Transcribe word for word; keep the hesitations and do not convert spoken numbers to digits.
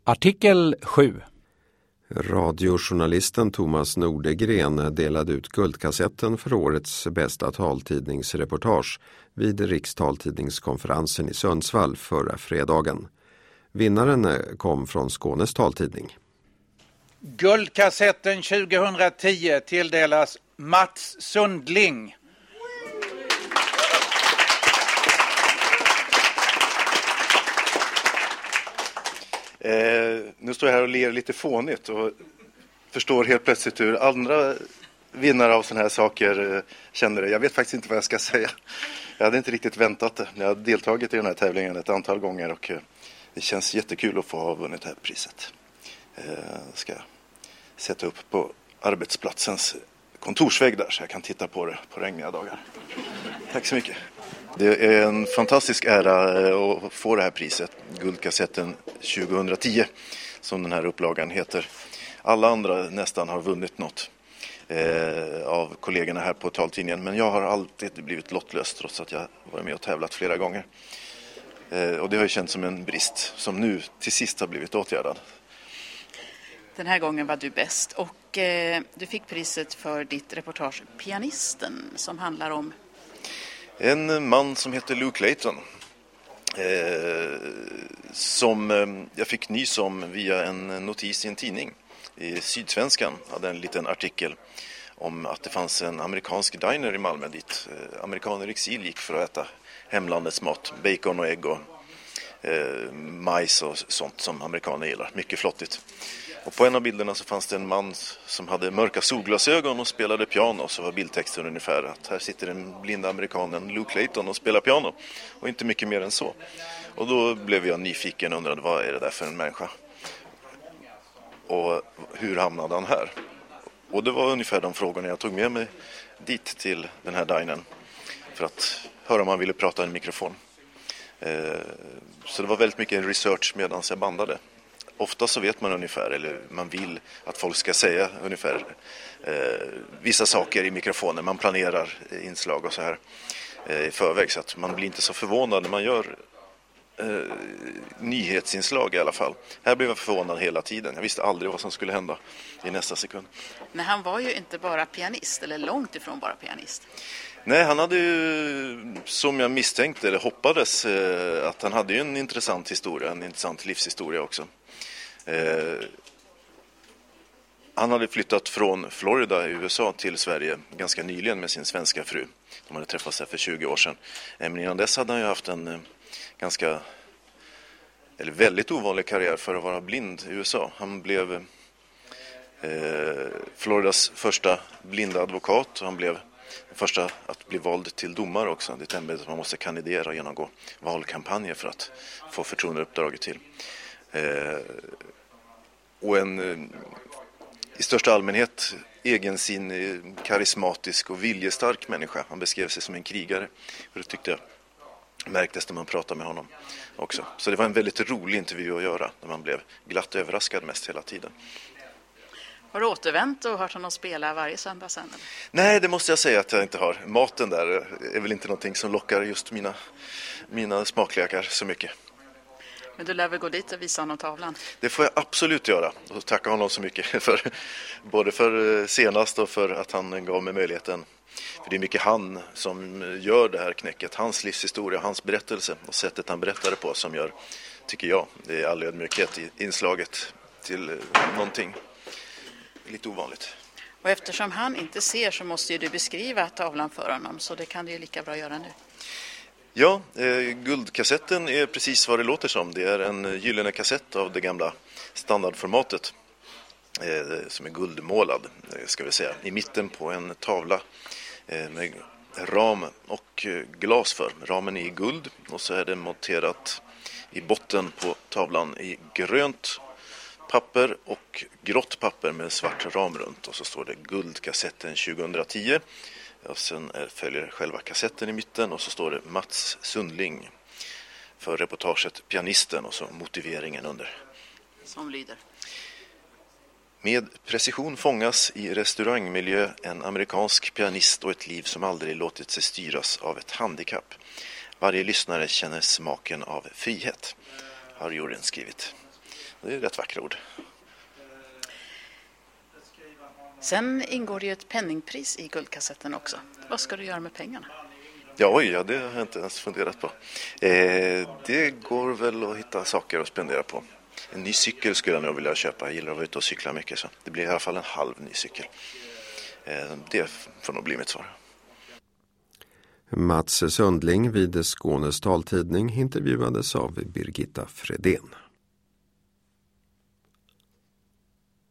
Artikel sju. Radiojournalisten Thomas Nordegren delade ut guldkassetten för årets bästa taltidningsreportage vid rikstaltidningskonferensen i Sundsvall förra fredagen. Vinnaren kom från Skånes taltidning. Guldkassetten tjugohundratio tilldelas Mats Sundling. Eh, nu står jag här och ler lite fånigt och förstår helt plötsligt hur andra vinnare av sådana här saker eh, känner det. Jag vet faktiskt inte vad jag ska säga. Jag hade inte riktigt väntat det. Jag har deltagit i den här tävlingen ett antal gånger och eh, det känns jättekul att få ha vunnit det här priset. Eh, ska sätta upp på arbetsplatsens kontorsvägg där så jag kan titta på det på regniga dagar. Tack så mycket. Det är en fantastisk ära att få det här priset, Guldkassetten tjugohundratio, som den här upplagan heter. Alla andra nästan har vunnit något eh, av kollegorna här på taltidningen, men jag har alltid blivit lottlös trots att jag varit med och tävlat flera gånger. Eh, och det har ju känts som en brist som nu till sist har blivit åtgärdad. Den här gången var du bäst och eh, du fick priset för ditt reportage Pianisten som handlar om en man som heter Luke Layton eh, som eh, jag fick nys om via en notis i en tidning. I Sydsvenskan hade en liten artikel om att det fanns en amerikansk diner i Malmö dit eh, amerikaner i exil gick för att äta hemlandets mat, bacon och ägg och eh, majs och sånt som amerikaner gillar. Mycket flottigt. Och på en av bilderna så fanns det en man som hade mörka solglasögon och spelade piano. Så var bildtexten ungefär att här sitter den blinda amerikanen Luke Layton och spelar piano. Och inte mycket mer än så. Och då blev jag nyfiken och undrade vad är det där för en människa? Och hur hamnade han här? Och det var ungefär de frågorna jag tog med mig dit till den här dinern. För att höra om han ville prata i en mikrofon. Så det var väldigt mycket research medan jag bandade. Ofta så vet man ungefär, eller man vill att folk ska säga ungefär eh, vissa saker i mikrofonen. Man planerar inslag och så här eh, i förväg så att man blir inte så förvånad när man gör eh, nyhetsinslag i alla fall. Här blev jag förvånad hela tiden. Jag visste aldrig vad som skulle hända i nästa sekund. Men han var ju inte bara pianist, eller långt ifrån bara pianist. Nej, han hade ju, som jag misstänkte eller hoppades, eh, att han hade ju en intressant historia, en intressant livshistoria också. Eh, han hade flyttat från Florida i U S A till Sverige ganska nyligen med sin svenska fru. De hade träffats här för tjugo år sedan. Men innan dess hade han ju haft en eh, ganska, eller väldigt ovanlig karriär för att vara blind i U S A. Han blev eh, Floridas första blinda advokat och han blev den första att bli vald till domare också. Det är ett ämbete att man måste kandidera och genomgå valkampanjer för att få förtroendeuppdraget till. Eh, och en eh, i största allmänhet egensinnig, karismatisk och viljestark människa. Han beskrev sig som en krigare. Och det tyckte jag märktes när man pratade med honom också. Så det var en väldigt rolig intervju att göra när man blev glatt överraskad mest hela tiden. Har du återvänt och hört honom spela varje söndag sen? Nej, det måste jag säga att jag inte har. Maten där är väl inte någonting som lockar just mina, mina smaklökar så mycket. Men du lär väl gå dit och visa honom tavlan? Det får jag absolut göra och tacka honom så mycket för både för senast och för att han gav mig möjligheten. För det är mycket han som gör det här knäcket, hans livshistoria, hans berättelse och sättet han berättade på som gör, tycker jag, det är all ödmjukhet i inslaget till någonting lite ovanligt. Och eftersom han inte ser så måste ju du beskriva tavlan för honom, så det kan du ju lika bra göra nu. Ja, eh, guldkassetten är precis vad det låter som. Det är en gyllene kassett av det gamla standardformatet eh, som är guldmålad, eh, ska vi säga. I mitten på en tavla eh, med ram och eh, glas för. Ramen är i guld och så är det monterat i botten på tavlan i grönt papper och grått papper med svart ram runt. Och så står det Guldkassetten tjugohundratio. Och sen följer själva kassetten i mitten och så står det Mats Sundling för reportaget Pianisten och så motiveringen under. Som lyder. Med precision fångas i restaurangmiljö en amerikansk pianist och ett liv som aldrig låtit sig styras av ett handikapp. Varje lyssnare känner smaken av frihet, har juryn skrivit. Det är rätt vackra ord. Sen ingår det ju ett penningpris i guldkassetten också. Vad ska du göra med pengarna? Ja, oj, ja, det har jag inte ens funderat på. Eh, det går väl att hitta saker att spendera på. En ny cykel skulle jag nog vilja köpa. Jag gillar att vara ute och cykla mycket, så det blir i alla fall en halv ny cykel. Eh, det får nog bli mitt svar. Mats Sundling vid Skånes taltidning intervjuades av Birgitta Fredén.